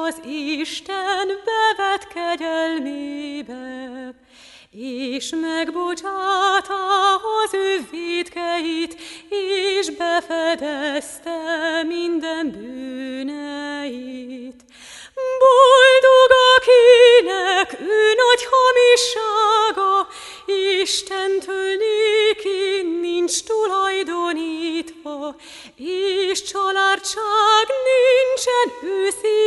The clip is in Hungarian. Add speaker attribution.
Speaker 1: az Isten bevet kegyelmébe, és megbocsátta az ő vétkeit, és befedezte minden bűneit. Boldog, akinek ő nagy hamissága, Istentől néki nincs tulajdonítva, és családság nincsen ő